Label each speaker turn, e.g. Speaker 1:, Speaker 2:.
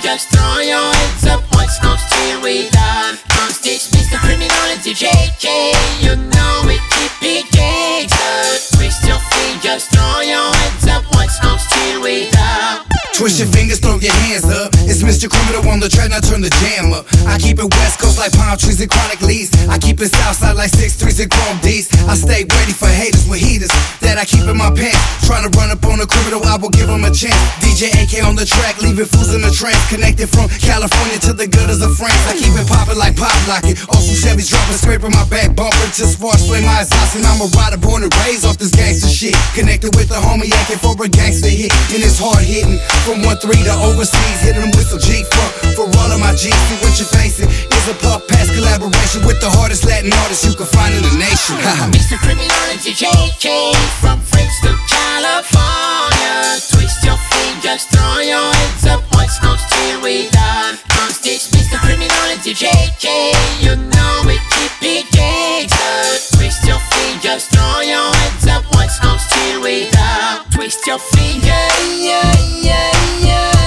Speaker 1: just throw your hands up. What's goes till we die? Cause this Mr. Criminality JK, you know we keep it gangsta. Twist your feet, just throw your hands up. What's goes till we die?
Speaker 2: Twist your fingers, throw your hands up. It's Mr. Criminal on the track, now turn the jam up. I keep it west coast like palm trees and chronic leaves. I keep it south side like 6'3s and chrome D's. I stay ready for haters with heaters that I keep in my pants. Trying to run up on a criminal, I will give him a chance. DJ AK on the track, leaving fools in the trance. Connected from California to the gutters of France. I keep it poppin' like pop locking. Also Chevy's dropping, scraping my back bumper. Just sparks flame my exhaust, and I'm a rider born and raised off this gangster shit. Connected with the homie AK for a gangster hit, and it's hard hitting. From 1-3 to overseas, hitting them with some G-Funk. For all of my G's, see what you're facing is a Puff Pass collaboration with the hardest Latin artists you can find in the nation.
Speaker 1: Mr. Criminality JK, from French to California. Twist your feet, just throw your hands up. What's goes till we die? Cause this Mr. Criminality JK, you know we keep it gangsta. Twist your feet, just throw your hands up. What's goes till we die? Twist your feet, yeah, yeah, yeah, yeah.